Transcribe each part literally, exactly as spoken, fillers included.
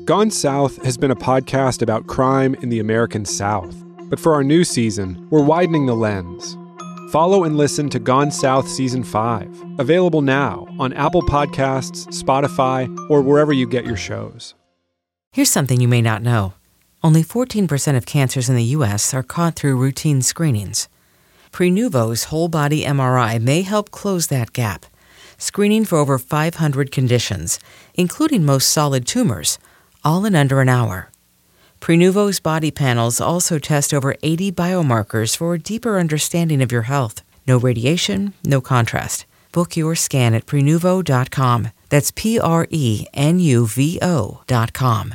Gone South has been a podcast about crime in the American South. But for our new season, we're widening the lens. Follow and listen to Gone South Season five, available now on Apple Podcasts, Spotify, or wherever you get your shows. Here's something you may not know. Only fourteen percent of cancers in the U S are caught through routine screenings. Prenuvo's whole-body M R I may help close that gap, screening for over five hundred conditions, including most solid tumors, all in under an hour. Prenuvo's body panels also test over eighty biomarkers for a deeper understanding of your health. No radiation, no contrast. Book your scan at Prenuvo dot com. That's P R E N U V O dot com.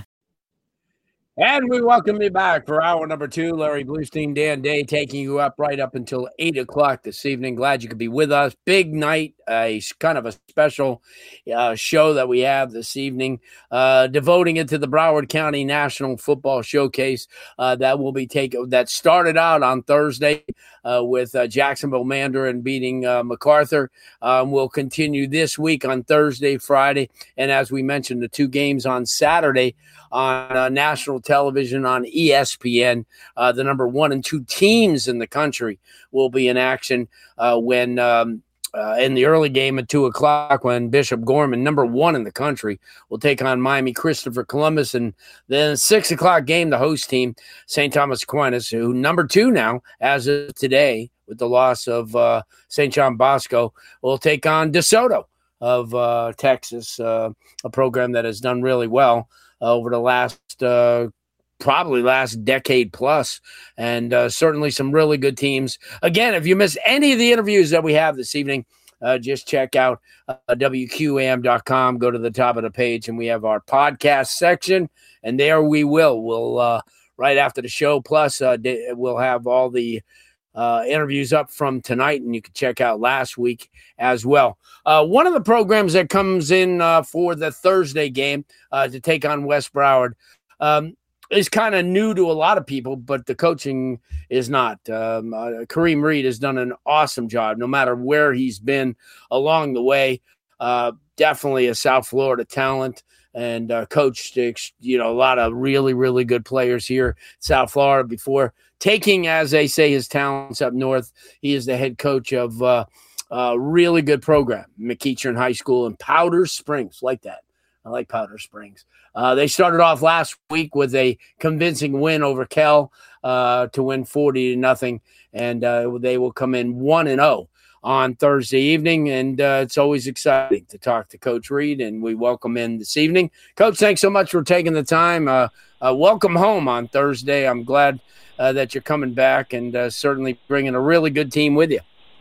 And we welcome you back for hour number two. Larry Bluestein, Dan Day, taking you up right up until eight o'clock this evening. Glad you could be with us. Big night, a kind of a special uh, show that we have this evening, uh, devoting it to the Broward County National Football Showcase uh, that will be taken. That started out on Thursday uh, with uh, Jacksonville Mandarin beating uh, MacArthur. Um, we'll continue this week on Thursday, Friday, and as we mentioned, the two games on Saturday on uh, national television on E S P N. Uh, the number one and two teams in the country will be in action uh, when um, uh, in the early game at two o'clock when Bishop Gorman, number one in the country, will take on Miami Christopher Columbus. And then six o'clock game, the host team, Saint Thomas Aquinas, who number two now as of today with the loss of uh, Saint John Bosco, will take on DeSoto of uh, Texas, uh, a program that has done really well Uh, over the last, uh, probably last decade plus, and uh, certainly some really good teams. Again, if you missed any of the interviews that we have this evening, uh, just check out uh, W Q A M dot com, go to the top of the page, and we have our podcast section, and there we will. We'll, uh, right after the show, plus uh, we'll have all the Uh, interviews up from tonight, and you can check out last week as well. Uh, one of the programs that comes in uh, for the Thursday game uh, to take on West Broward um, is kind of new to a lot of people, but the coaching is not. Um, uh, Kareem Reed has done an awesome job, no matter where he's been along the way. Uh, definitely a South Florida talent, and uh, coached, you know, a lot of really, really good players here in South Florida before taking, as they say, his talents up north. He is the head coach of uh, a really good program, McEachern High School in Powder Springs. Like that. I like Powder Springs. Uh, they started off last week with a convincing win over Kell uh, to win forty to nothing, and uh, they will come in one and oh on Thursday evening, and uh, it's always exciting to talk to Coach Reed, and we welcome in this evening. Coach, thanks so much for taking the time. Uh, uh, welcome home on Thursday. I'm glad uh, that you're coming back, and uh, certainly bringing a really good team with you.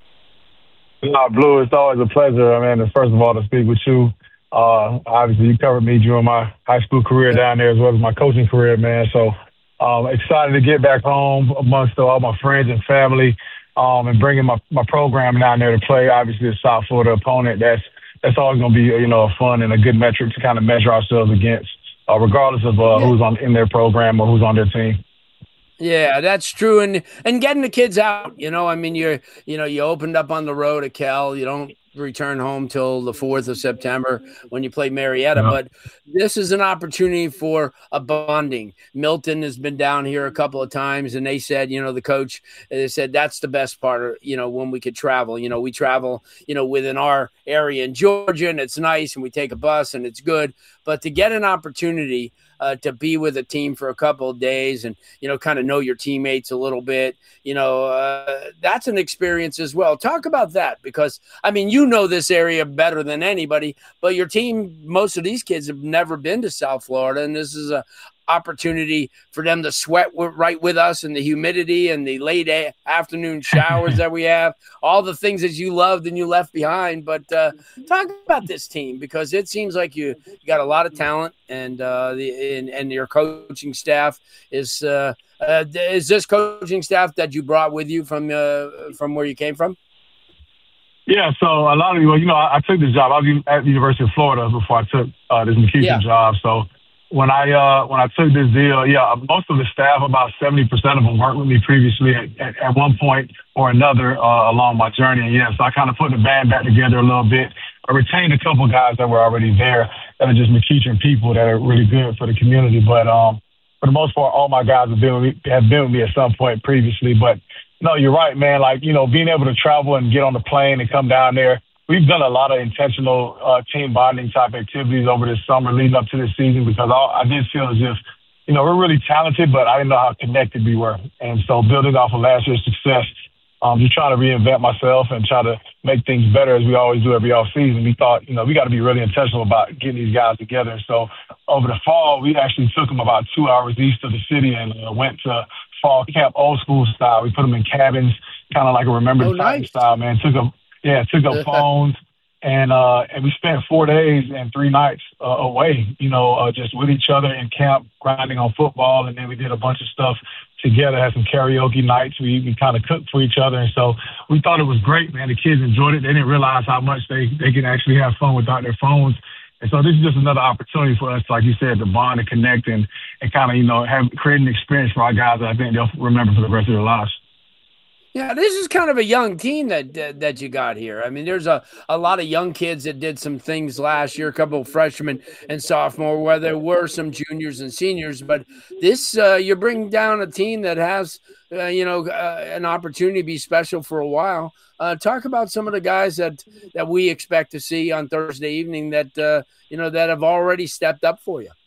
No, Blue, it's always a pleasure, I mean, first of all, to speak with you. Uh, obviously, you covered me during my high school career down there as well as my coaching career, man. So um, excited to get back home amongst all my friends and family. Um, and bringing my, my program down there to play, obviously, a South Florida opponent. That's that's always going to be, you know, a fun and a good metric to kind of measure ourselves against, uh, regardless of uh, who's on in their program or who's on their team. Yeah, that's true. And and getting the kids out, you know, I mean, you're, you know, you opened up on the road at Cal. You don't return home till the fourth of September when you play Marietta. Yeah. But this is an opportunity for a bonding. Milton has been down here a couple of times, and they said, you know, the coach, they said that's the best part of, you know, when we could travel. You know, we travel, you know, within our area in Georgia, and it's nice, and we take a bus, and it's good. But to get an opportunity Uh, to be with a team for a couple of days and, you know, kind of know your teammates a little bit, you know, uh, that's an experience as well. Talk about that, because, I mean, you know this area better than anybody, but your team, most of these kids have never been to South Florida, and this is a opportunity for them to sweat w- right with us in the humidity and the late a- afternoon showers that we have, all the things that you loved and you left behind. But uh, talk about this team, because it seems like you, you got a lot of talent, and uh, the and, and your coaching staff is uh, uh, is this coaching staff that you brought with you from uh, from where you came from? Yeah, so a lot of you, you know, I, I took this job. I was at the University of Florida before I took uh, this McEachern yeah. job. So when I uh, when I took this deal, yeah, most of the staff, about seventy percent of them, worked with me previously at, at, at one point or another uh, along my journey. And yeah, so I kind of put the band back together a little bit I retained a couple guys that were already there that are just McEachern people that are really good for the community. But um, for the most part, all my guys have been, with me, have been with me at some point previously. But, no, you're right, man. Like, you know, being able to travel and get on the plane and come down there, we've done a lot of intentional uh, team bonding type activities over this summer leading up to this season because I, I did feel as if, you know, we're really talented, but I didn't know how connected we were. And so building off of last year's success, um, just trying to reinvent myself and try to make things better as we always do every off season. We thought, you know, we got to be really intentional about getting these guys together. So over the fall, we actually took them about two hours east of the city and uh, went to fall camp old school style. We put them in cabins, kind of like a Remember the oh, nice. style, man. Took them, yeah, took up phones. And uh, and we spent four days and three nights uh, away, you know, uh, just with each other in camp, grinding on football. And then we did a bunch of stuff together, had some karaoke nights. We, we kind of cooked for each other. And so we thought it was great, man. The kids enjoyed it. They didn't realize how much they, they can actually have fun without their phones. And so this is just another opportunity for us, like you said, to bond and connect and, and kind of, you know, have create an experience for our guys that I think they'll remember for the rest of their lives. Yeah, this is kind of a young team that that, that you got here. I mean, there's a, a lot of young kids that did some things last year, a couple of freshmen and sophomore, where there were some juniors and seniors. But this, uh, you're bringing down a team that has, uh, you know, uh, an opportunity to be special for a while. Uh, talk about some of the guys that, that we expect to see on Thursday evening that, uh, you know, that have already stepped up for you.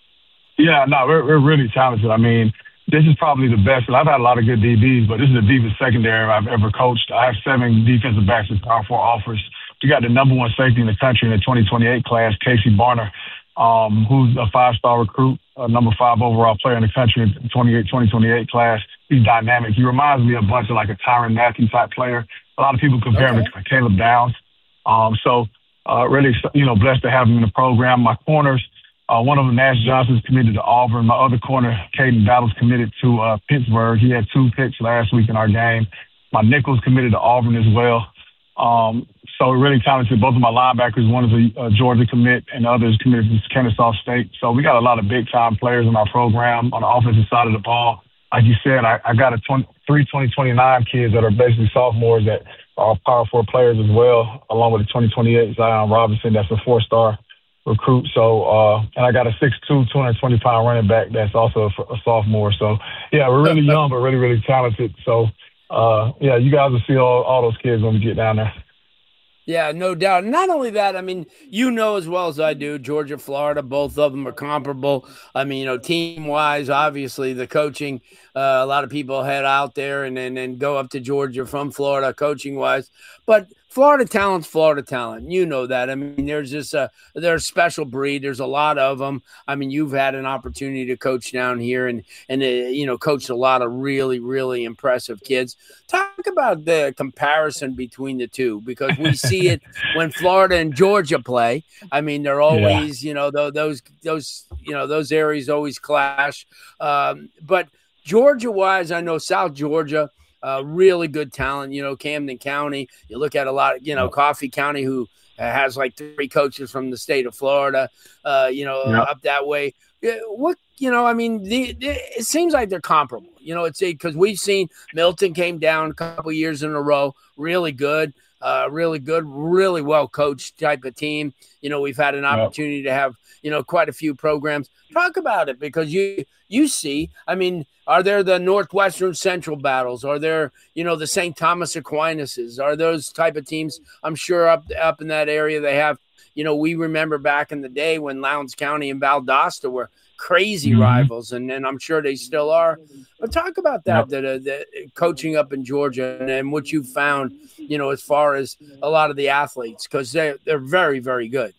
Yeah, no, we're, we're really talented. I mean, this is probably the best. And I've had a lot of good D Bs, but this is the deepest secondary I've ever coached. I have seven defensive backs with Power Four offers. We got the number one safety in the country in the twenty twenty-eight class, Casey Barner, um, who's a five-star recruit, a number five overall player in the country in the twenty twenty-eight class. He's dynamic. He reminds me a bunch of like a Tyrann Mathieu type player. A lot of people compare okay. him to Caleb Downs. Um, so uh, really, you know, blessed to have him in the program. My corners. Uh, one of them, Nash Johnson's committed to Auburn. My other corner, Caden Battle's committed to uh, Pittsburgh. He had two picks last week in our game. My nickel's committed to Auburn as well. Um, so we're really talented. Both of my linebackers, one is a, a Georgia commit and the other is committed to Kennesaw State. So we got a lot of big-time players in our program on the offensive side of the ball. Like you said, I, I got a twenty, three twenty twenty-nine kids that are basically sophomores that are Power Four players as well, along with the twenty twenty-eight Zion Robinson, that's a four-star recruit. So, uh, and I got a six two, two hundred twenty pound running back that's also a, a sophomore. So, yeah, we're really young, but really, really talented. So, uh, yeah, you guys will see all, all those kids when we get down there. Yeah, no doubt. Not only that, I mean, you know as well as I do, Georgia, Florida, both of them are comparable. I mean, you know, team-wise, obviously the coaching, uh, a lot of people head out there and then and, and go up to Georgia from Florida coaching-wise. But Florida talent's Florida talent. You know that. I mean, there's just a they're a special breed. There's a lot of them. I mean, you've had an opportunity to coach down here and and uh, you know, coached a lot of really really impressive kids. Talk about the comparison between the two because we see it when Florida and Georgia play. I mean, they're always yeah. you know those those you know those areas always clash. Um, but Georgia wise, I know South Georgia. Uh, really good talent, you know, Camden County. You look at a lot of, you know, Coffee County, who has like three coaches from the state of Florida, uh, you know, yep. up that way. What, you know, I mean, the, the, it seems like they're comparable. You know, it's because we've seen Milton came down a couple years in a row, really good, uh, really good, really well coached type of team. You know, we've had an opportunity yep. to have, you know, quite a few programs. Talk about it because you you see, I mean, are there the Northwestern Central battles? Are there, you know, the Saint Thomas Aquinas? Are those type of teams? I'm sure up up in that area they have, you know, we remember back in the day when Lowndes County and Valdosta were crazy mm-hmm. rivals, and, and I'm sure they still are. But talk about that, yep. the, the, the coaching up in Georgia and, and what you found, you know, as far as a lot of the athletes, because they're, they're very, very good.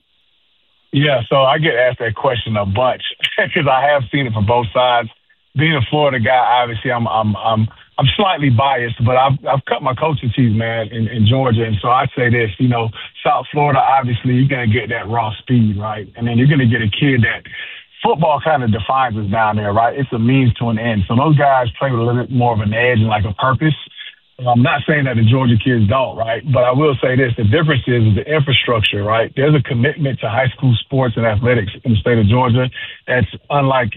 Yeah, so I get asked that question a bunch because I have seen it from both sides. Being a Florida guy, obviously, I'm I'm I'm I'm slightly biased, but I've I've cut my coaching teeth, man, in, in Georgia, and so I say this, you know, South Florida, obviously, you're gonna get that raw speed, right, and then you're gonna get a kid that football kind of defines us down there, right? It's a means to an end. So those guys play with a little bit more of an edge and like a purpose. I'm not saying that the Georgia kids don't, right? But I will say this, the difference is, is the infrastructure, right? There's a commitment to high school sports and athletics in the state of Georgia that's unlike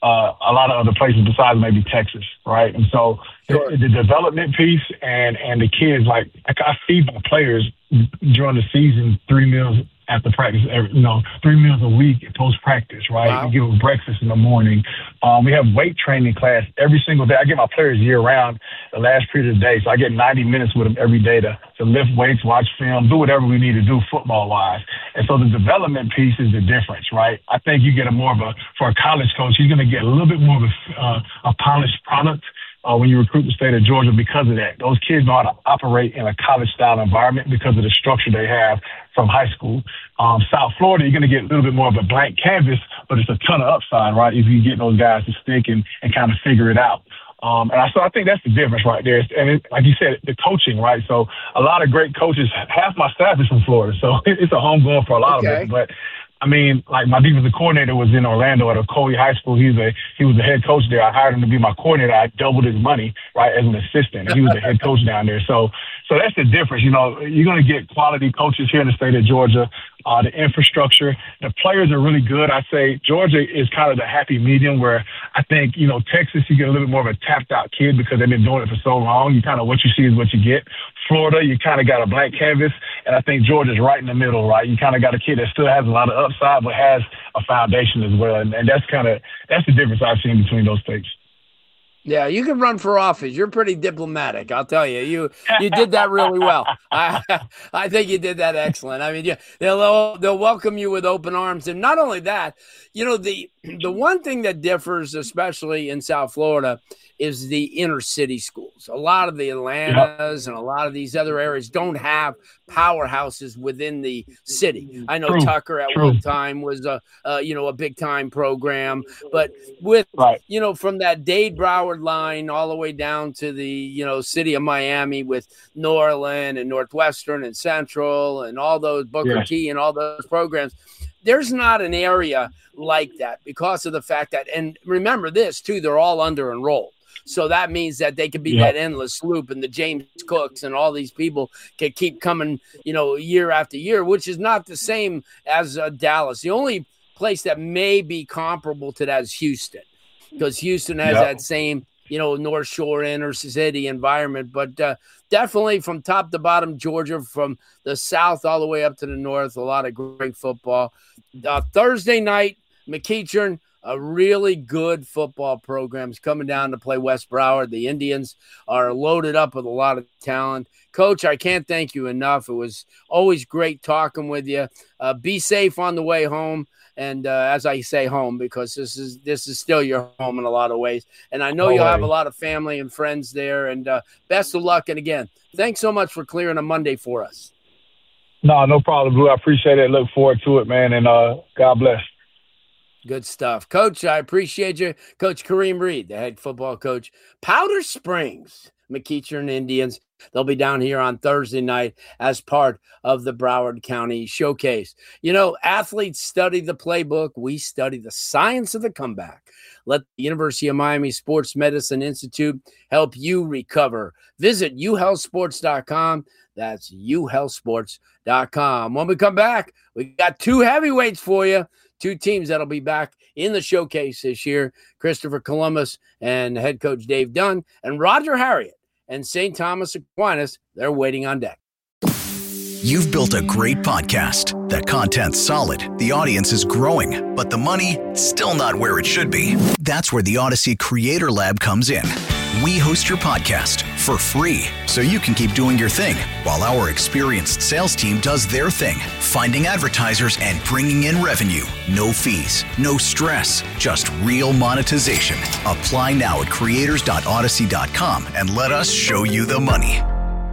uh, a lot of other places besides maybe Texas, right? And so sure. the, the development piece and, and the kids, like, like I feed my players during the season three meals after practice, every, you know, three meals a week post practice, right? Wow. We give them breakfast in the morning. Um, we have weight training class every single day. I get my players year round the last period of the day. So I get ninety minutes with them every day to, to lift weights, watch film, do whatever we need to do football wise. And so the development piece is the difference, right? I think you get a more of a, for a college coach, you're going to get a little bit more of a, uh, a polished product. Uh, when you recruit the state of Georgia because of that. Those kids know how to operate in a college-style environment because of the structure they have from high school. Um, South Florida, you're going to get a little bit more of a blank canvas, but it's a ton of upside, right, if you get those guys to stick and, and kind of figure it out. Um, and I, so I think that's the difference right there. And it, like you said, the coaching, right? So a lot of great coaches, half my staff is from Florida, so it's a homegrown for a lot okay. of it. But I mean, like my defensive coordinator was in Orlando at Ocoee High School. He's a he was the head coach there. I hired him to be my coordinator. I doubled his money, right, as an assistant. And he was the head coach down there. So, so that's the difference. You know, you're going to get quality coaches here in the state of Georgia. Uh, the infrastructure, the players are really good. I say Georgia is kind of the happy medium where I think, you know, Texas, you get a little bit more of a tapped out kid because they've been doing it for so long. You kind of, what you see is what you get. Florida, you kind of got a blank canvas. And I think Georgia's right in the middle, right? You kind of got a kid that still has a lot of upside, but has a foundation as well. And, and that's kind of, that's the difference I've seen between those states. Yeah, you can run for office. You're pretty diplomatic, I'll tell you. You you did that really well. I I think you did that excellent. I mean, yeah, they'll they'll welcome you with open arms, and not only that, you know, the the one thing that differs, especially in South Florida, is the inner city schools. A lot of the Atlantas yep. and a lot of these other areas don't have powerhouses within the city. I know True. Tucker at True. one time was a, uh, you know, a big time program, but with, right. you know, from that Dade Broward line all the way down to the, you know, city of Miami with Norland and Northwestern and Central and all those Booker yes. T and all those programs, there's not an area like that because of the fact that, and remember this too, they're all under enrolled. So that means that they could be yeah. that endless loop, and the James Cooks and all these people can keep coming, you know, year after year, which is not the same as uh, Dallas. The only place that may be comparable to that is Houston, because Houston has yeah. that same, you know, North Shore inner city environment. But uh, definitely from top to bottom, Georgia, from the south all the way up to the north, a lot of great football. Uh, Thursday night, McEachern, a really good football program is coming down to play West Broward. The Indians are loaded up with a lot of talent. Coach, I can't thank you enough. It was always great talking with you. Uh, be safe on the way home. And uh, as I say home, because this is this is still your home in a lot of ways. And I know Always. You'll have a lot of family and friends there. And uh, best of luck. And again, thanks so much for clearing a Monday for us. No, no problem, Blue. I appreciate it. Look forward to it, man. And uh, God bless. Good stuff. Coach, I appreciate you. Coach Kareem Reed, the head football coach. Powder Springs, McEachern Indians. They'll be down here on Thursday night as part of the Broward County Showcase. You know, athletes study the playbook. We study the science of the comeback. Let the University of Miami Sports Medicine Institute help you recover. Visit u health sports dot com. That's u health sports dot com. When we come back, we got two heavyweights for you. Two teams that'll be back in the showcase this year, Christopher Columbus and head coach Dave Dunn, and Roger Harriet and Saint Thomas Aquinas. They're waiting on deck. You've built a great podcast. The content's solid, the audience is growing, but the money, still not where it should be. That's where the Odyssey Creator Lab comes in. We host your podcast for free so you can keep doing your thing while our experienced sales team does their thing, finding advertisers and bringing in revenue. No fees, no stress, just real monetization. Apply now at creators dot odyssey dot com and let us show you the money.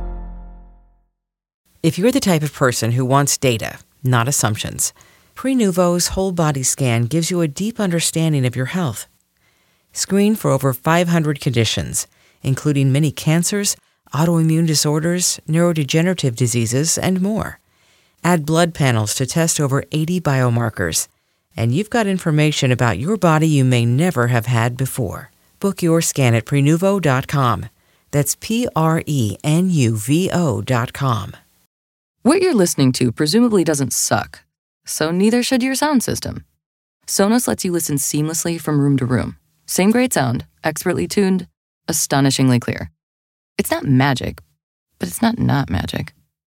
If you're the type of person who wants data, not assumptions, Prenuvo's whole body scan gives you a deep understanding of your health. Screen for over five hundred conditions, including many cancers, autoimmune disorders, neurodegenerative diseases, and more. Add blood panels to test over eighty biomarkers, and you've got information about your body you may never have had before. Book your scan at Prenuvo dot com. That's P R E N U V O dot com. What you're listening to presumably doesn't suck, so neither should your sound system. Sonos lets you listen seamlessly from room to room. Same great sound, expertly tuned, astonishingly clear. It's not magic, but it's not not magic.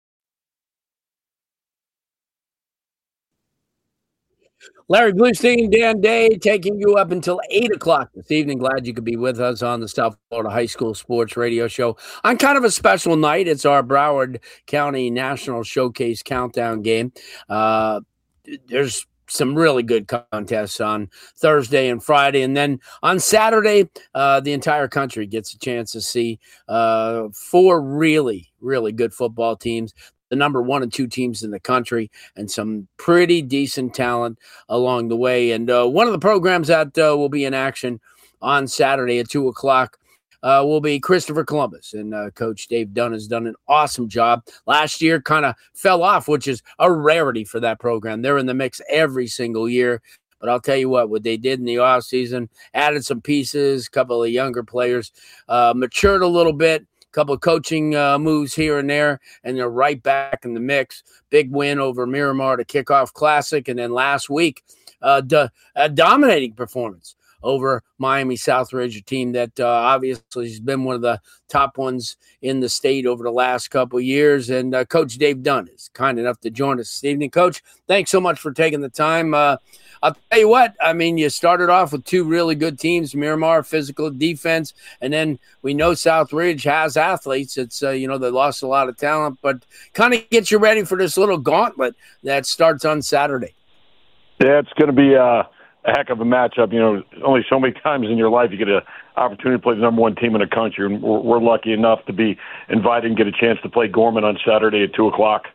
Larry Bluestein, Dan Day, taking you up until eight o'clock this evening. Glad you could be with us on the South Florida High School Sports Radio Show on kind of a special night. It's our Broward County National Showcase Countdown game. Uh, there's some really good contests on Thursday and Friday. And then on Saturday, uh, the entire country gets a chance to see uh, four really, really good football teams. The number one and two teams in the country, and some pretty decent talent along the way. And uh, one of the programs that uh, will be in action on Saturday at two o'clock uh, will be Christopher Columbus. And uh, Coach Dave Dunn has done an awesome job. Last year kind of fell off, which is a rarity for that program. They're in the mix every single year. But I'll tell you what, what they did in the offseason, added some pieces, a couple of younger players, uh, matured a little bit. Couple of coaching uh, moves here and there, and they're right back in the mix. Big win over Miramar to kick off Classic, and then last week, uh, do, a dominating performance over Miami Southridge, a team that uh, obviously has been one of the top ones in the state over the last couple of years. And uh, Coach Dave Dunn is kind enough to join us this evening. Coach, thanks so much for taking the time. Uh, I'll tell you what, I mean, you started off with two really good teams, Miramar, physical defense, and then we know Southridge has athletes. It's, uh, you know, they lost a lot of talent, but kind of gets you ready for this little gauntlet that starts on Saturday. Yeah, it's going to be uh, a heck of a matchup. You know, only so many times in your life you get an opportunity to play the number one team in the country, and we're, we're lucky enough to be invited and get a chance to play Gorman on Saturday at two o'clock.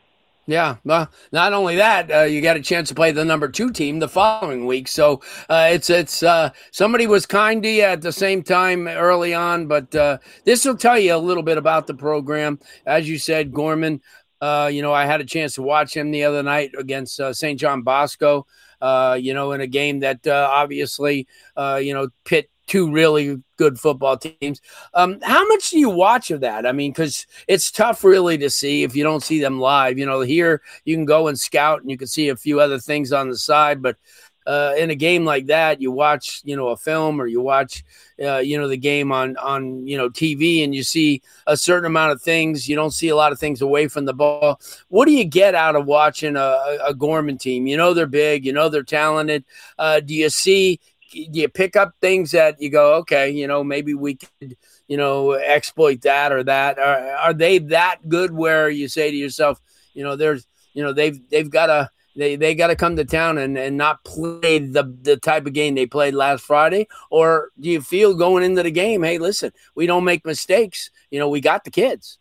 Yeah, well, not only that, uh, you got a chance to play the number two team the following week. So uh, it's it's uh, somebody was kind to you at the same time early on, but uh, this will tell you a little bit about the program. As you said, Gorman, uh, you know, I had a chance to watch him the other night against uh, Saint John Bosco, uh, you know, in a game that uh, obviously, uh, you know, pit two really good football teams. Um, how much do you watch of that? I mean, because it's tough really to see if you don't see them live. You know, here you can go and scout and you can see a few other things on the side. But uh, in a game like that, you watch, you know, a film or you watch, uh, you know, the game on, on, you know, T V and you see a certain amount of things. You don't see a lot of things away from the ball. What do you get out of watching a, a Gorman team? You know, they're big, you know, they're talented. Uh, do you see – do you pick up things that you go, okay, you know, maybe we could, you know, exploit that or that? Are, are they that good where you say to yourself, you know, there's, you know, they've they've got to they they got to come to town and, and not play the the type of game they played last Friday? Or do you feel going into the game, hey, listen, we don't make mistakes. You know, we got the kids.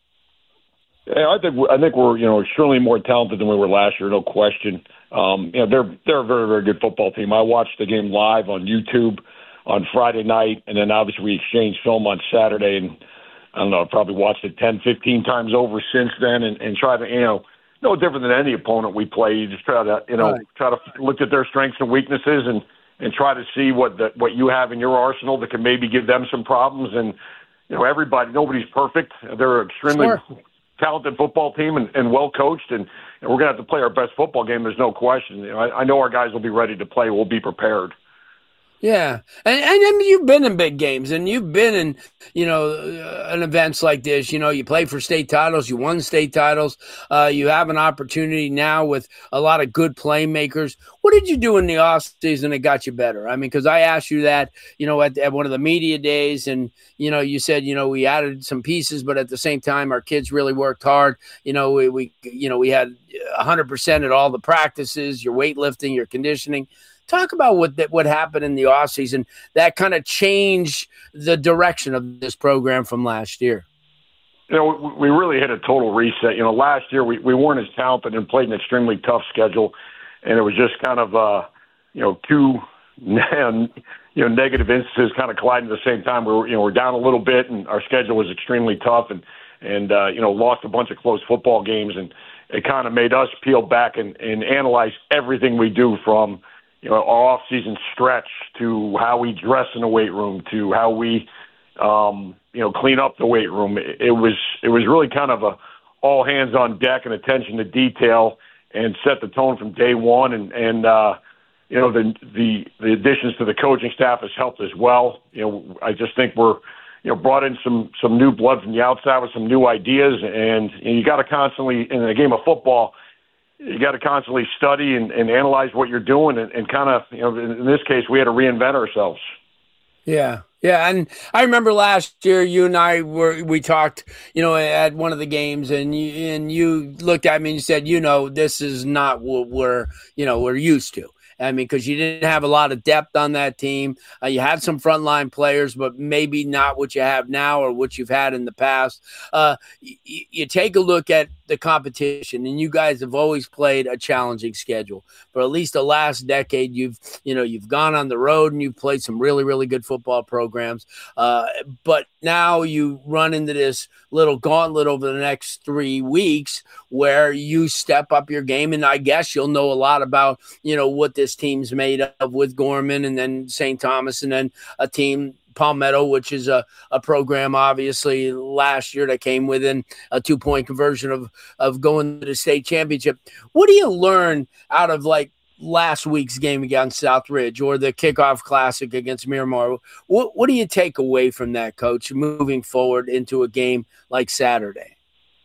Yeah, I think I think we're you know extremely more talented than we were last year, no question. Um, you know, they're they're a very very good football team. I watched the game live on YouTube on Friday night, and then obviously we exchanged film on Saturday, and I don't know, I probably watched it ten, fifteen times over since then, and, and try to you know no different than any opponent we play. You just try to you know right. try to look at their strengths and weaknesses, and, and try to see what the, what you have in your arsenal that can maybe give them some problems. And you know, everybody, nobody's perfect. They're extremely sure. talented football team and, and well coached, and, and we're going to have to play our best football game. There's no question. You know, I, I know our guys will be ready to play. We'll be prepared. Yeah, and, and and you've been in big games, and you've been in, you know, uh, in events like this. You know, you play for state titles, you won state titles. Uh, you have an opportunity now with a lot of good playmakers. What did you do in the offseason that got you better? I mean, because I asked you that, you know, at, at one of the media days, and, you know, you said, you know, we added some pieces, but at the same time, our kids really worked hard. You know, we, we you know, we had one hundred percent at all the practices, your weightlifting, your conditioning. Talk about what that what happened in the offseason that kind of changed the direction of this program from last year. You know, we really hit a total reset. You know, last year we, we weren't as talented and played an extremely tough schedule, and it was just kind of, uh, you know, two you know negative instances kind of colliding at the same time. We were, you know, we're down a little bit, and our schedule was extremely tough, and and uh, you know, lost a bunch of close football games, and it kind of made us peel back and, and analyze everything we do from, you know, our off-season stretch to how we dress in the weight room to how we, um, you know, clean up the weight room. It, it was it was really kind of a all hands on deck and attention to detail, and set the tone from day one. And, and uh, you know, the the the additions to the coaching staff has helped as well. You know, I just think we're, you know, brought in some some new blood from the outside with some new ideas, and, and you got to constantly, in a game of football, you got to constantly study and, and analyze what you're doing, and, and kind of, you know, in, in this case, we had to reinvent ourselves. Yeah. Yeah, and I remember last year you and I were we talked, you know, at one of the games, and you and you looked at me and you said, you know, this is not what we're, you know, we're used to. I mean, because you didn't have a lot of depth on that team. Uh, you had some frontline players, but maybe not what you have now or what you've had in the past. Uh, y- you take a look at the competition, and you guys have always played a challenging schedule. For at least the last decade, you've you know you've gone on the road and you've played some really really good football programs. Uh, but now you run into this little gauntlet over the next three weeks where you step up your game, and I guess you'll know a lot about you know what this team's made of with Gorman and then Saint Thomas and then a team, Palmetto, which is a, a program obviously last year that came within a two-point conversion of, of going to the state championship. What do you learn out of like last week's game against Southridge or the kickoff classic against Miramar? What, what do you take away from that, Coach, moving forward into a game like Saturday?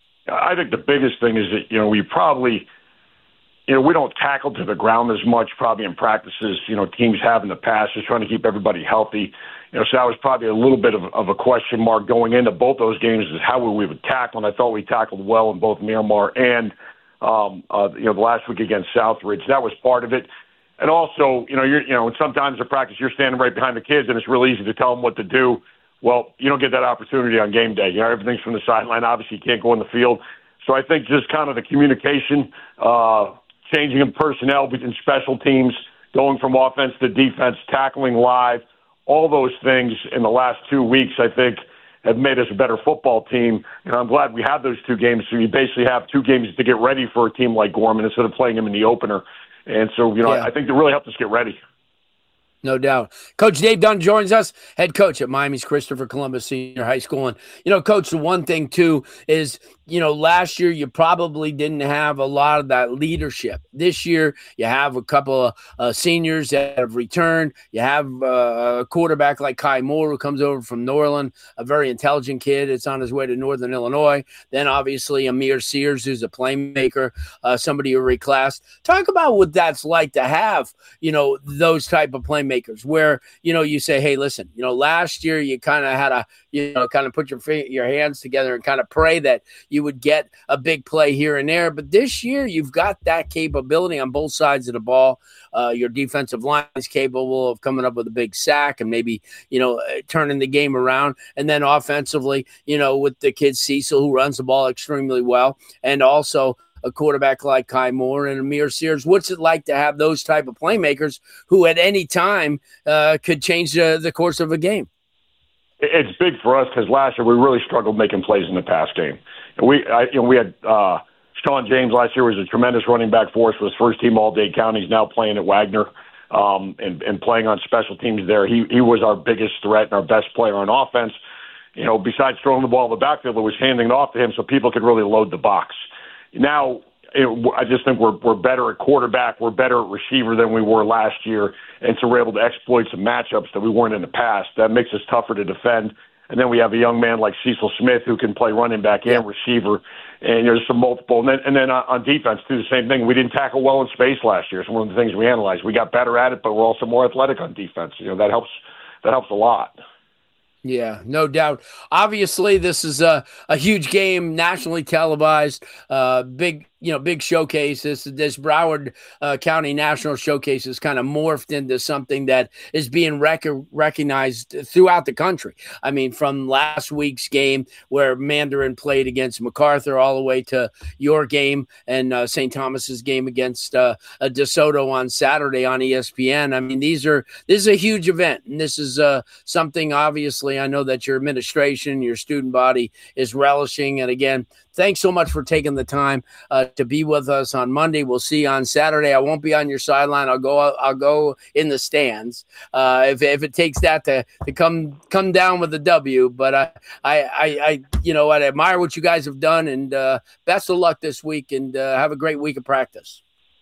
I think the biggest thing is that, you know, we probably – You know, we don't tackle to the ground as much probably in practices, you know, teams have in the past, just trying to keep everybody healthy. You know, so that was probably a little bit of, of a question mark going into both those games is how we would tackle. And I thought we tackled well in both Miramar and, um, uh, you know, the last week against Southridge. That was part of it. And also, you know, you're, you know, sometimes in practice you're standing right behind the kids and it's really easy to tell them what to do. Well, you don't get that opportunity on game day. You know, everything's from the sideline. Obviously, you can't go in the field. So I think just kind of the communication, uh, changing of personnel between special teams, going from offense to defense, tackling live, all those things in the last two weeks, I think, have made us a better football team. And I'm glad we have those two games. So you basically have two games to get ready for a team like Gorman instead of playing them in the opener. And so, you know, yeah. I think it really helped us get ready. No doubt. Coach Dave Dunn joins us, head coach at Miami's Christopher Columbus Senior High School. And, you know, Coach, the one thing, too, is, you know, last year you probably didn't have a lot of that leadership. This year you have a couple of uh, seniors that have returned. You have uh, a quarterback like Kai Moore who comes over from Norland, a very intelligent kid. It's on his way to Northern Illinois. Then, obviously, Amir Sears, who's a playmaker, uh, somebody who reclassed. Talk about what that's like to have, you know, those type of playmakers. Makers where, you know, you say, hey, listen, you know, last year you kind of had a, you know, kind of put your your hands together and kind of pray that you would get a big play here and there. But this year you've got that capability on both sides of the ball. Uh, your defensive line is capable of coming up with a big sack and maybe, you know, turning the game around. And then offensively, you know, with the kid Cecil, who runs the ball extremely well, and also a quarterback like Kai Moore and Amir Sears. What's it like to have those type of playmakers who at any time uh, could change the, the course of a game? It's big for us because last year we really struggled making plays in the pass game. And we, I, you know, we had uh, Sean James last year was a tremendous running back for us. Was first team All Dade County. He's now playing at Wagner um, and, and playing on special teams there. He he was our biggest threat and our best player on offense. You know, besides throwing the ball in the backfield, it was handing it off to him so people could really load the box. Now, it, I just think we're we're better at quarterback, we're better at receiver than we were last year, and so we're able to exploit some matchups that we weren't in the past. That makes us tougher to defend. And then we have a young man like Cecil Smith who can play running back and receiver, and there's some multiple. And then, and then on defense, too, the same thing. We didn't tackle well in space last year. It's one of the things we analyzed. We got better at it, but we're also more athletic on defense. You know, that helps. That helps a lot. Yeah, no doubt. Obviously, this is a, a huge game, nationally televised, uh, big, you know, big showcase. This, this Broward uh, County National Showcase is kind of morphed into something that is being rec- recognized throughout the country. I mean, from last week's game where Mandarin played against MacArthur all the way to your game and uh, Saint Thomas's game against uh, DeSoto on Saturday on E S P N. I mean, these are this is a huge event, and this is uh, something obviously I know that your administration, your student body is relishing. And again, thanks so much for taking the time uh, to be with us on Monday. We'll see you on Saturday. I won't be on your sideline. I'll go. I'll go in the stands uh, if if it takes that to, to come come down with the W. But I I, I, I you know I admire what you guys have done, and uh, best of luck this week, and uh, have a great week of practice.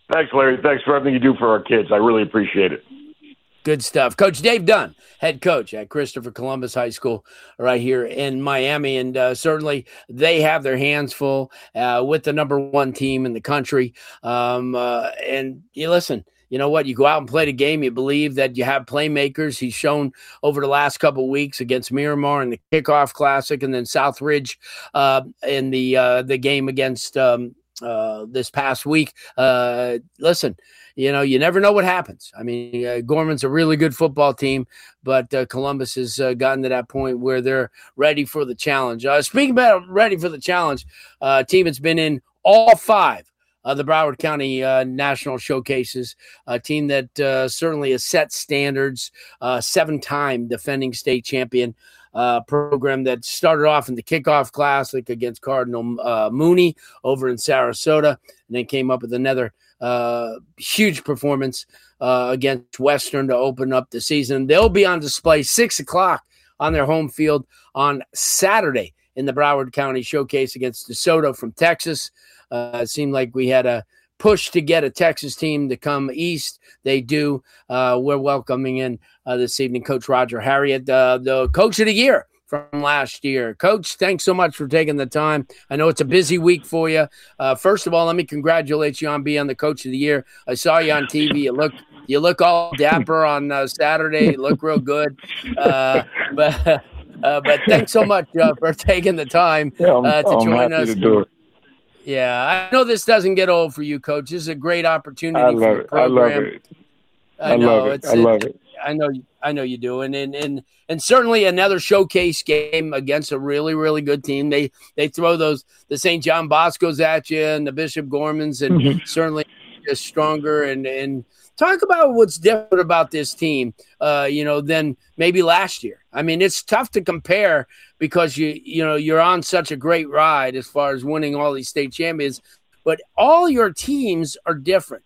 Thanks, Larry. Thanks for everything you do for our kids. I really appreciate it. Good stuff. Coach Dave Dunn, head coach at Christopher Columbus High School right here in Miami. And uh, certainly they have their hands full uh, with the number one team in the country. Um, uh, and you listen, you know what? You go out and play the game. You believe that you have playmakers. He's shown over the last couple of weeks against Miramar in the kickoff classic, and then Southridge uh, in the uh, the game against um, uh, this past week. Uh, listen, you know, you never know what happens. I mean, uh, Gorman's a really good football team, but uh, Columbus has uh, gotten to that point where they're ready for the challenge. Uh, speaking about ready for the challenge, uh, team that's been in all five Uh, the Broward County uh, National Showcases, a team that uh, certainly has set standards, uh, seven-time defending state champion uh, program that started off in the kickoff classic against Cardinal uh, Mooney over in Sarasota, and then came up with another uh, huge performance uh, against Western to open up the season. They'll be on display six o'clock on their home field on Saturday in the Broward County Showcase against DeSoto from Texas. Uh, it seemed like we had a push to get a Texas team to come east. They do. Uh, we're welcoming in uh, this evening Coach Roger Harriet, uh, the Coach of the Year from last year. Coach, thanks so much for taking the time. I know it's a busy week for you. Uh, first of all, let me congratulate you on being the Coach of the Year. I saw you on T V. You look you look all dapper on uh, Saturday. You look real good. Uh, but uh, but thanks so much uh, for taking the time yeah, I'm, uh, to I'm join happy us. To do it. Yeah, I know this doesn't get old for you, Coach. This is a great opportunity I love for the it. I program. love it. I, I know love it. it's. I love it. I know. I know you do, and and and and certainly another showcase game against a really really good team. They they throw those the Saint John Boscos at you and the Bishop Gormans, and Mm-hmm. certainly just stronger. And and talk about what's different about this team, uh, you know, than maybe last year. I mean, it's tough to compare because you you know you're on such a great ride as far as winning all these state champions. But all your teams are different.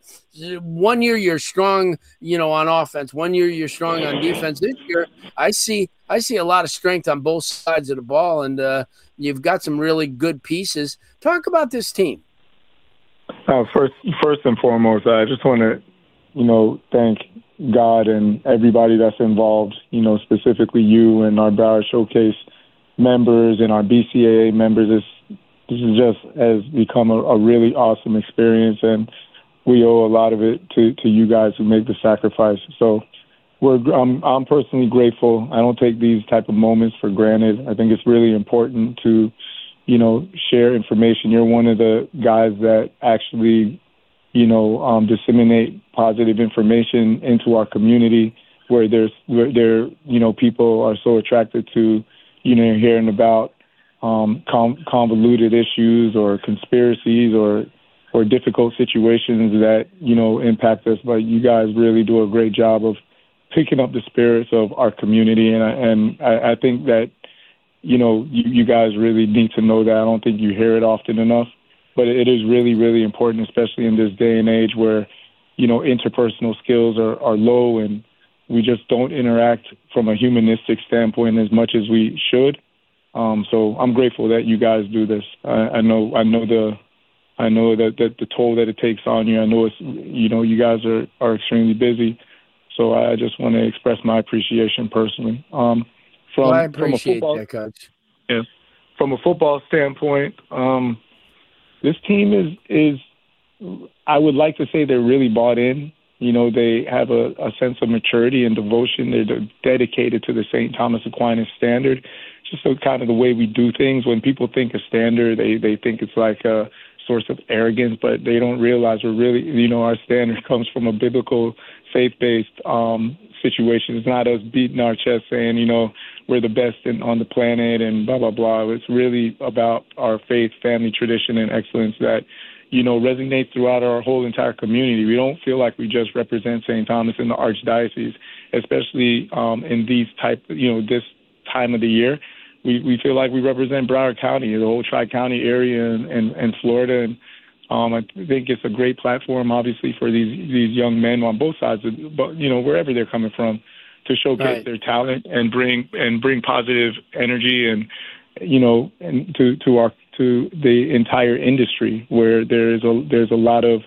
One year you're strong, you know, on offense. One year you're strong on defense. This year, I see, I see a lot of strength on both sides of the ball, and uh, you've got some really good pieces. Talk about this team. Uh, first, first and foremost, I just want to, you know, thank God and everybody that's involved. You know, specifically you and our Broward Showcase members and our B C A A members. It's, This is just has become a, a really awesome experience, and we owe a lot of it to, to you guys who make the sacrifice. So we're I'm, I'm personally grateful. I don't take these type of moments for granted. I think it's really important to, you know, share information. You're one of the guys that actually, you know, um, disseminate positive information into our community where there's where there you know people are so attracted to, you know, hearing about Um, convoluted issues or conspiracies or or difficult situations that, you know, impact us. But you guys really do a great job of picking up the spirits of our community. And I, and I, I think that, you know, you, you guys really need to know that. I don't think you hear it often enough. But it is really, really important, especially in this day and age where, you know, interpersonal skills are, are low and we just don't interact from a humanistic standpoint as much as we should. Um, so I'm grateful that you guys do this. I, I know, I know the, I know that, that the toll that it takes on you. I know it's, you know, you guys are, are extremely busy. So I just want to express my appreciation personally. Um, from, well, I appreciate from a football, that, Coach. Yeah, from a football standpoint, um, this team is, is, I would like to say they're really bought in. You know, they have a, a sense of maturity and devotion. They're dedicated to the Saint Thomas Aquinas standard. Just so kind of the way we do things. When people think a standard, they, they think it's like a source of arrogance, but they don't realize we're really, you know, our standard comes from a biblical, faith-based um, situation. It's not us beating our chest saying, you know, we're the best in, on the planet and blah, blah, blah. It's really about our faith, family, tradition, and excellence that, you know, resonates throughout our whole entire community. We don't feel like we just represent Saint Thomas in the Archdiocese, especially um, in these type, you know, this time of the year. We we feel like we represent Broward County, the whole Tri-County area and, and, and Florida. And um, I think it's a great platform, obviously, for these these young men on both sides, of, but you know, wherever they're coming from, to showcase right. their talent and bring and bring positive energy and, you know, and to, to our to the entire industry where there is a there's a lot of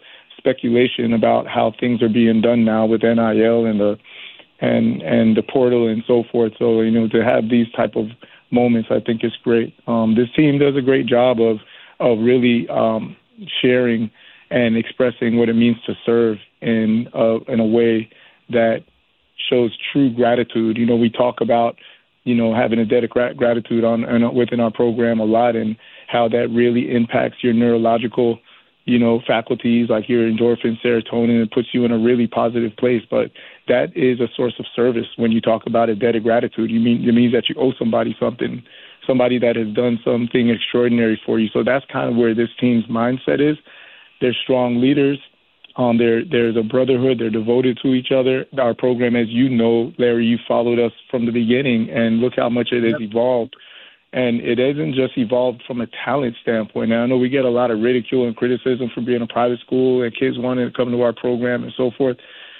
speculation about how things are being done now with N I L and the and and the portal and so forth. So, you know, to have these type of moments, I think is great. Um, this team does a great job of of really um, sharing and expressing what it means to serve in a, in a way that shows true gratitude. You know, we talk about, you know, having a debt of gra- gratitude on, on within our program a lot, and how that really impacts your neurological, you know, faculties like your endorphin, serotonin. It puts you in a really positive place. But that is a source of service when you talk about a debt of gratitude. You mean it means that you owe somebody something, somebody that has done something extraordinary for you. So that's kind of where this team's mindset is. They're strong leaders. Um, there, there's a brotherhood. They're devoted to each other. Our program, as you know, Larry, you followed us from the beginning, and look how much it has yep. evolved. And it hasn't just evolved from a talent standpoint. Now, I know we get a lot of ridicule and criticism for being a private school and kids wanting to come to our program and so forth.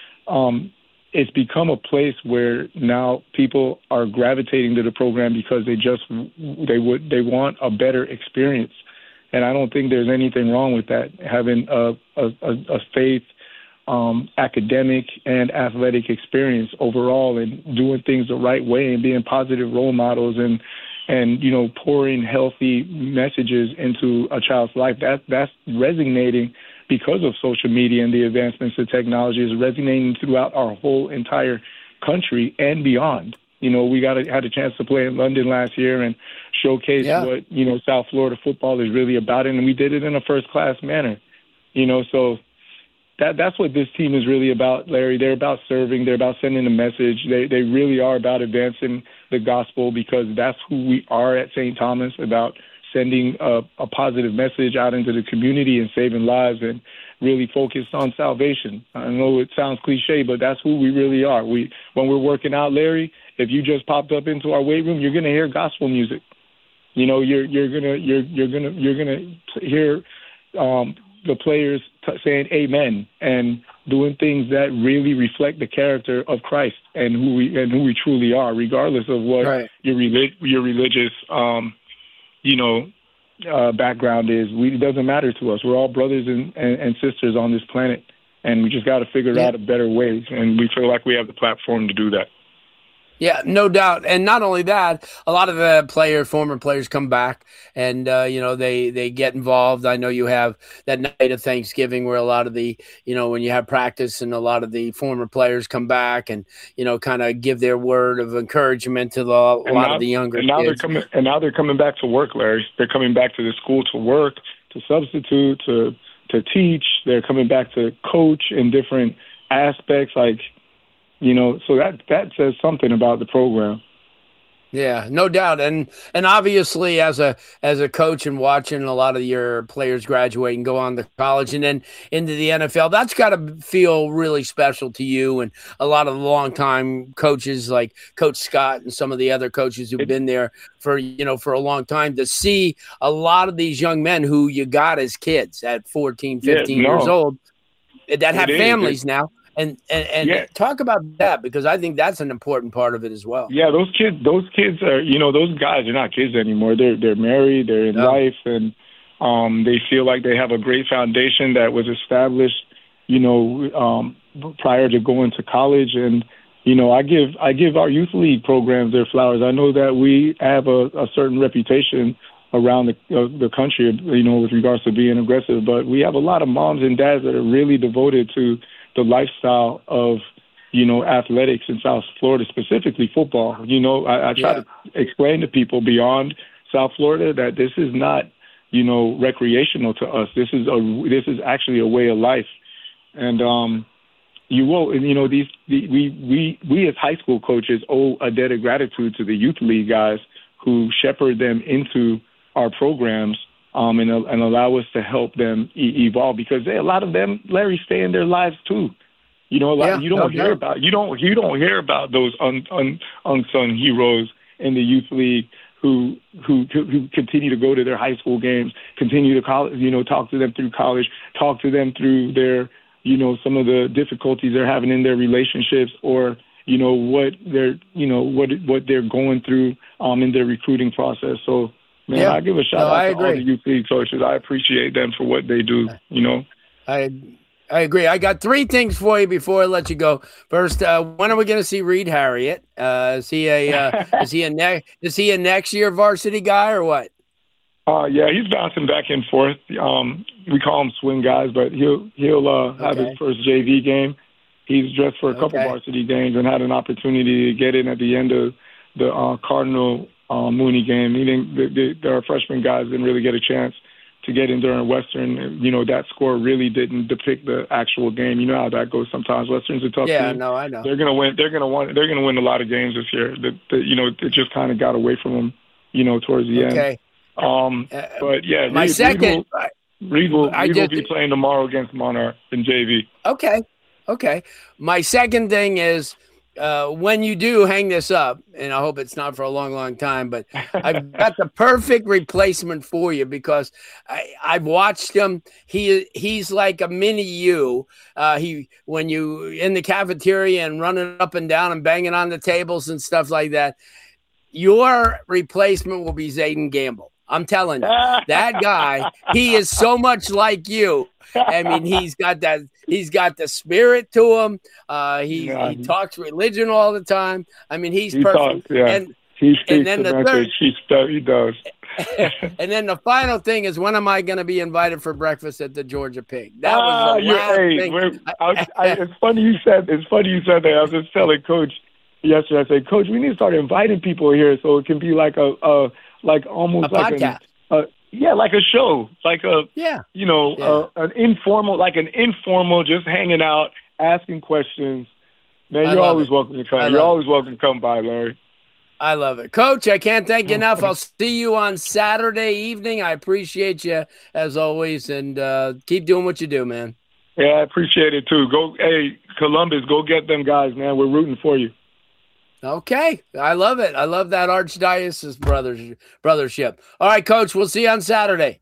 Um, it's become a place where now people are gravitating to the program because they just they would they want a better experience. And I don't think there's anything wrong with that, having a, a, a faith, um, academic, and athletic experience overall, and doing things the right way and being positive role models, and, and you know, pouring healthy messages into a child's life. That, that's resonating because of social media and the advancements of technology, is resonating throughout our whole entire country and beyond. You know, we got a, had a chance to play in London last year and showcase yeah. what, you know, South Florida football is really about, and we did it in a first-class manner. You know, so that that's what this team is really about, Larry. They're about serving. They're about sending a message. They they really are about advancing the gospel, because that's who we are at Saint Thomas, about sending a, a positive message out into the community and saving lives, and really focused on salvation. I know it sounds cliche, but that's who we really are. We when we're working out, Larry, if you just popped up into our weight room, you're going to hear gospel music. You know, you're you're gonna you're you're gonna you're gonna hear um, the players t- saying amen and doing things that really reflect the character of Christ and who we and who we truly are, regardless of what right. your relig- your religious um, you know uh, background is. We, it doesn't matter to us. We're all brothers and, and, and sisters on this planet, and we just got to figure yeah. out a better way. And we feel like we have the platform to do that. Yeah, no doubt. And not only that, a lot of the players, former players come back and, uh, you know, they, they get involved. I know you have that night of Thanksgiving where a lot of the, you know, when you have practice and a lot of the former players come back and, you know, kind of give their word of encouragement to the, a lot now, of the younger and now kids. They're coming, and now they're coming back to work, Larry. They're coming back to the school to work, to substitute, to to teach. They're coming back to coach in different aspects, like, you know, so that that says something about the program. Yeah, no doubt. And and obviously as a as a coach and watching a lot of your players graduate and go on to college and then into the N F L, that's got to feel really special to you and a lot of the longtime coaches like Coach Scott and some of the other coaches who've been there for, you know, for a long time, to see a lot of these young men who you got as kids at fourteen, fifteen yeah, no. years old that have it families is. now. And and, and yeah. talk about that, because I think that's an important part of it as well. Yeah, those kids, those kids are, you know, those guys are not kids anymore. They're they're married, they're in no. life, and um, they feel like they have a great foundation that was established, you know, um, prior to going to college. And you know, I give I give our youth league programs their flowers. I know that we have a, a certain reputation around the uh, the country, you know, with regards to being aggressive, but we have a lot of moms and dads that are really devoted to the lifestyle of, you know, athletics in South Florida, specifically football. You know, I, I try yeah. to explain to people beyond South Florida that this is not, you know, recreational to us. This is a this is actually a way of life, and um, you will, and you know, these the, we we we as high school coaches owe a debt of gratitude to the youth league guys who shepherd them into our programs. Um, and, and allow us to help them e- evolve, because they, a lot of them, Larry, stay in their lives too. You know, a lot, yeah, you don't no, hear no. about you don't you don't hear about those un, un, unsung heroes in the youth league who who who continue to go to their high school games, continue to college, you know, talk to them through college, talk to them through their, you know, some of the difficulties they're having in their relationships, or you know what they're you know what what they're going through um, in their recruiting process. So. Man, yeah. I give a shout no, out I to agree. all the youth league coaches. I appreciate them for what they do, you know. I I agree. I got three things for you before I let you go. First, uh, when are we going to see Reed Harriet? Uh, is he a uh, is he a ne- is he a next year varsity guy or what? Uh, yeah, he's bouncing back and forth. Um, we call him swing guys, but he'll he'll uh, have Okay. his first J V game. He's dressed for a couple Okay. varsity games and had an opportunity to get in at the end of the uh, Cardinal uh, Mooney game. He didn't. The, the, their freshman guys didn't really get a chance to get in during Western. You know, that score really didn't depict the actual game. You know how that goes sometimes. Western's a tough Yeah, team. no, I know. They're gonna win. They're gonna win. They're gonna win a lot of games this year. The, the, you know, it just kind of got away from them. You know, towards the Okay. end. Um, Uh, but yeah, My Reed, second. Reed will, Reed will, I Reed will just- be playing tomorrow against Monarch in J V. Okay. Okay. My second thing is uh, when you do hang this up, and I hope it's not for a long, long time, but I've got the perfect replacement for you because I, I've watched him. He he's like a mini you. Uh, he when you in the cafeteria and running up and down and banging on the tables and stuff like that. Your replacement will be Zayden Gamble. I'm telling you, that guy, he is so much like you. I mean, he's got that. He's got the spirit to him. Uh, he Yeah. he talks religion all the time. I mean, he's He perfect. talks, yeah. And He speaks then the the message. third- He, st- he does. and then the final thing is, when am I going to be invited for breakfast at the Georgia Pig? That Ah, was the you're- last hey, thing. we're- I was- I- it's funny you said. It's funny you said that. I was just telling Coach yesterday. I said, Coach, we need to start inviting people here so it can be like a, a like almost A like podcast. An, a, yeah, like a show, like a Yeah. you know, Yeah. uh, an informal, like an informal, just hanging out, asking questions. Man, I you're love always it. welcome to I come. love You're it. always welcome to come by, Larry. I love it. Coach, I can't thank you enough. I'll see you on Saturday evening. I appreciate you as always, and uh, keep doing what you do, man. Yeah, I appreciate it too. Go, hey, Columbus, go get them guys, man. We're rooting for you. Okay. I love it. I love that Archdiocese brothers, brothership. All right, Coach, we'll see you on Saturday.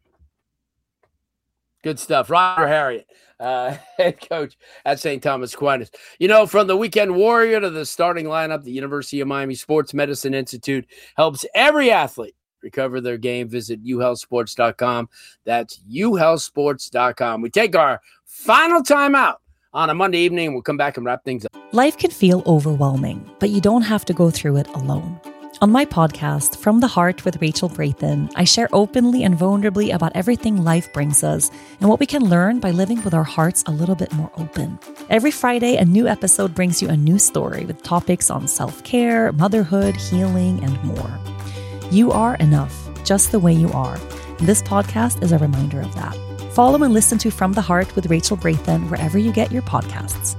Good stuff. Roger Harriet, uh, head coach at Saint Thomas Aquinas. You know, from the weekend warrior to the starting lineup, the University of Miami Sports Medicine Institute helps every athlete recover their game. Visit u health sports dot com. That's u health sports dot com. We take our final time out on a Monday evening, and we'll come back and wrap things up. Life can feel overwhelming, but you don't have to go through it alone. On my podcast, From the Heart with Rachel Brathen, I share openly and vulnerably about everything life brings us and what we can learn by living with our hearts a little bit more open. Every Friday, a new episode brings you a new story with topics on self-care, motherhood, healing, and more. You are enough, just the way you are. And this podcast is a reminder of that. Follow and listen to From the Heart with Rachel Brathen wherever you get your podcasts.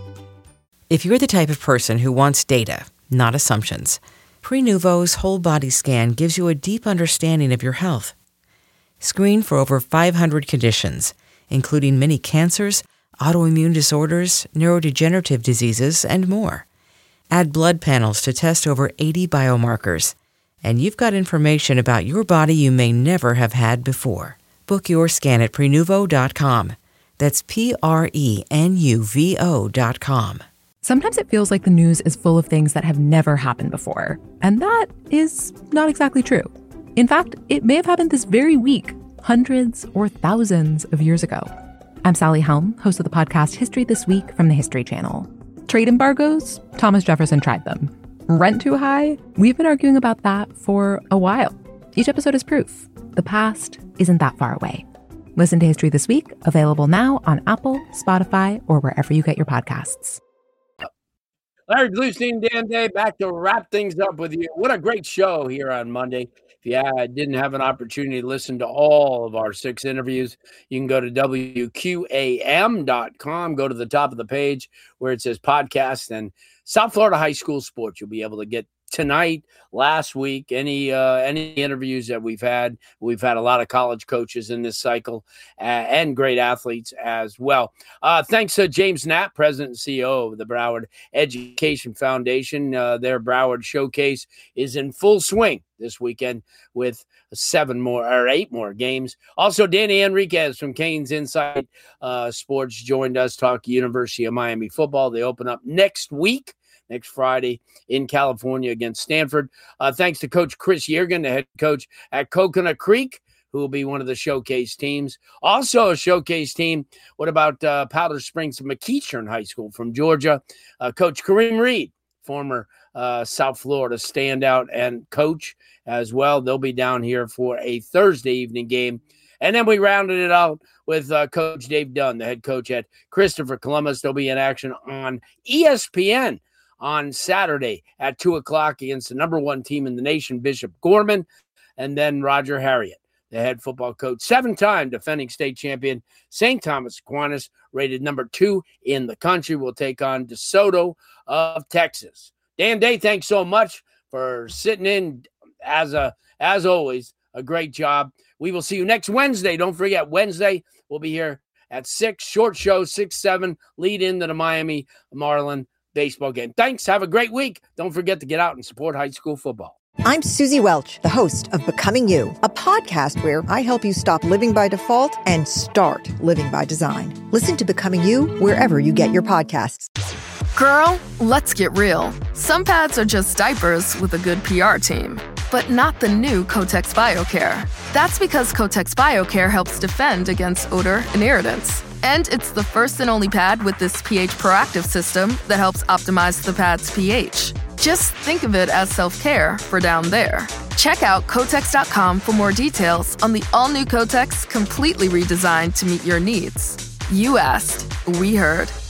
If you're the type of person who wants data, not assumptions, Prenuvo's whole body scan gives you a deep understanding of your health. Screen for over five hundred conditions, including many cancers, autoimmune disorders, neurodegenerative diseases, and more. Add blood panels to test over eighty biomarkers, and you've got information about your body you may never have had before. Book your scan at prenuvo dot com. That's P R E N U V O dot com. Sometimes it feels like the news is full of things that have never happened before, and that is not exactly true. In fact, it may have happened this very week, hundreds or thousands of years ago. I'm Sally Helm, host of the podcast History This Week from the History Channel. Trade embargoes? Thomas Jefferson tried them. Rent too high? We've been arguing about that for a while. Each episode is proof. The past isn't that far away. Listen to History This Week, available now on Apple, Spotify, or wherever you get your podcasts. Larry Bluestein, Dan Day, back to wrap things up with you. What a great show here on Monday. If you uh, didn't have an opportunity to listen to all of our six interviews, you can go to W Q A M dot com, go to the top of the page where it says podcast and South Florida High School Sports. You'll be able to get tonight, last week, any uh, any interviews that we've had. We've had a lot of college coaches in this cycle uh, and great athletes as well. Uh, thanks to James Knapp, President and C E O of the Broward Education Foundation. Uh, their Broward Showcase is in full swing this weekend with seven more or eight more games. Also, Danny Enriquez from Canes Insight uh, Sports joined us, talk University of Miami football. They open up next week. Next Friday in California against Stanford. Uh, thanks to Coach Chris Yergin, the head coach at Coconut Creek, who will be one of the showcase teams. Also a showcase team, what about uh, Powder Springs McEachern High School from Georgia? Uh, Coach Kareem Reed, former uh, South Florida standout and coach as well. They'll be down here for a Thursday evening game. And then we rounded it out with uh, Coach Dave Dunn, the head coach at Christopher Columbus. They'll be in action on E S P N on Saturday at two o'clock against the number one team in the nation, Bishop Gorman, and then Roger Harriet, the head football coach, seven-time defending state champion, Saint Thomas Aquinas, rated number two in the country, will take on DeSoto of Texas. Dan Day, thanks so much for sitting in as a as always. A great job. We will see you next Wednesday. Don't forget, Wednesday we'll be here at six. Short show, six, seven, lead into the Miami Marlin baseball game. Thanks. Have a great week. Don't forget to get out and support high school football. I'm Susie Welch, the host of Becoming You, a podcast where I help you stop living by default and start living by design. Listen to Becoming You wherever you get your podcasts. Girl, let's get real. Some pads are just diapers with a good P R team, but not the new Kotex BioCare. That's because Kotex BioCare helps defend against odor and irritants. And it's the first and only pad with this pH proactive system that helps optimize the pad's pH. Just think of it as self-care for down there. Check out Kotex dot com for more details on the all-new Kotex, completely redesigned to meet your needs. You asked, we heard.